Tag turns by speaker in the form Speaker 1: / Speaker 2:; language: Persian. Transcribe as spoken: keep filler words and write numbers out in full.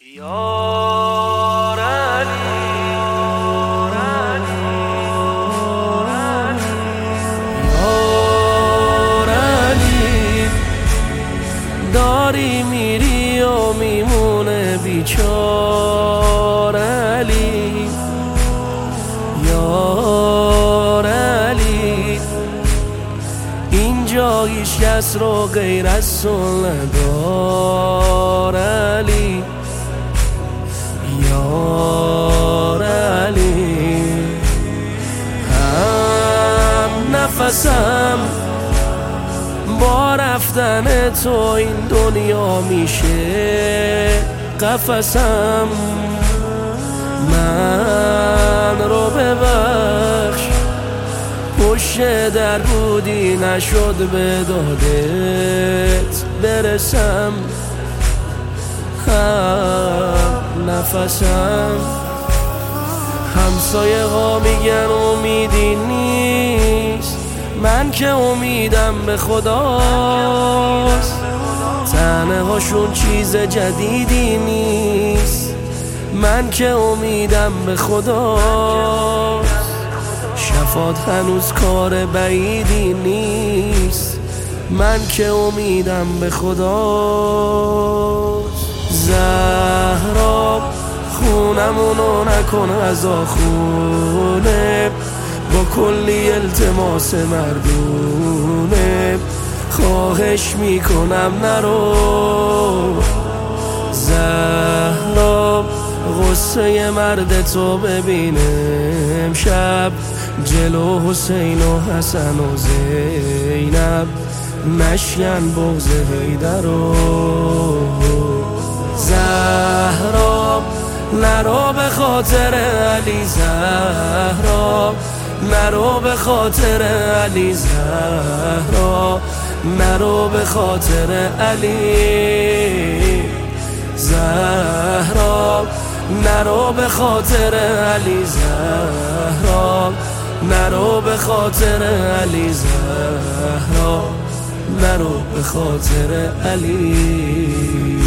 Speaker 1: یار علی یار علی داری میری و میمونه بیچار علی یار علی اینجا هیچ کس رو غیر از تو ندار علی یار علی هم نفسم با رفتن تو این دنیا میشه قفسم من رو ببخش پشت در بودی نشد به دادت برسم هم نفسم همسایه ها میگن امیدی نیست من که امیدم به خداست تنه هاشون چیز جدیدی نیست من که امیدم به خداست شفاعت هنوز کار بعیدی نیست من که امیدم به خداست زهرا خونمونو نکن غذا خونه با کلی التماس مردونه خواهش میکنم نرو زهرا غصه مرد تو ببینم شب جلو حسین و حسن و زینب نشین بغض حیدرو زهرا نرو به خاطر علی زهرا نرو به خاطر علی زهرا نرو به خاطر علی زهرا نرو به خاطر علی زهرا نرو به خاطر علی زهرا نرو به خاطر علی